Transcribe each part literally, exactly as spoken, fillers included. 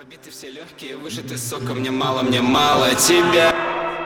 Пробиты все легкие, выжаты соком, мне мало, мне мало тебя.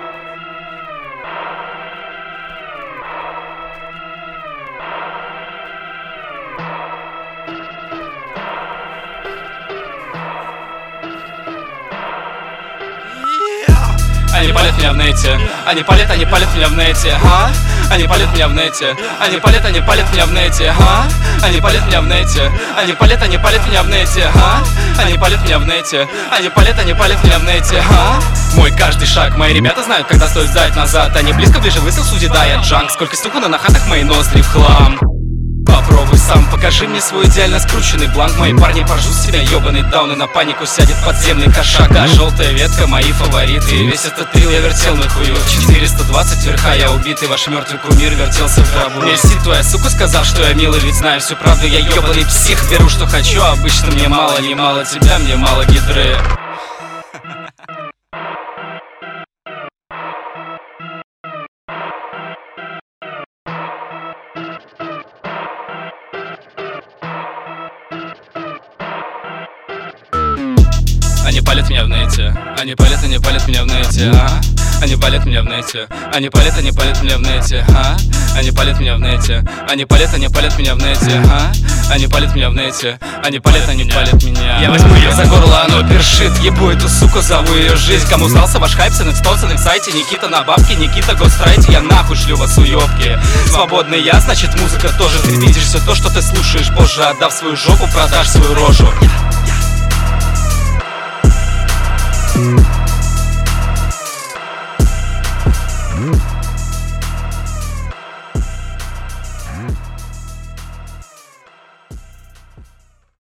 Они палят меня в нете, они палят, они палят меня в нете, а? Они палят меня в нете, они палят, они палят меня в нете, а? Они палят меня в нете, они палят, они палят меня в нете, а? Они палят меня в нете, они палят, они палят меня в нете, а? Мой каждый шаг, мои ребята знают, когда стоит сдать назад. Они близко, ближе, выстрел, судьи, да, я джанк. Сколько стукано на хатах, мои ноздри в хлам. Попробуй сам, покажи мне свой идеально скрученный бланк. Мои парни поржут с тебя, ёбаный даун, и на панику сядет подземный кошак. А желтая ветка, мои фавориты. И весь этот трил я вертел на хую. Четыреста двадцать верха, я убитый, ваш мертвый кумир вертелся в гробу. Мне льстит твоя сука, сказав, что я милый, ведь знаю всю правду. Я ёбаный псих, беру что хочу, обычно мне мало, не мало тебя, мне мало гидры. Они палят меня в нете, они палят, они палят меня в нете, а? Они палят меня в нете, они палят, они палят меня в нете, а? Они палят меня в нете, они палят, они палят меня в нете, а? Они палят меня в нете, они палят, они палят меня. Я возьму ее за горло, оно першит, ебу эту суку, зову ее жизнь. Кому сдался ваш хайп, цены в сто, цены в сайте. Никита на бабки, Никита гострайте, я нахуй шлю вас, уёбки. Свободный я, значит музыка тоже. Ты видишь все то, что ты слушаешь позже, отдав свою жопу, продашь свою рожу.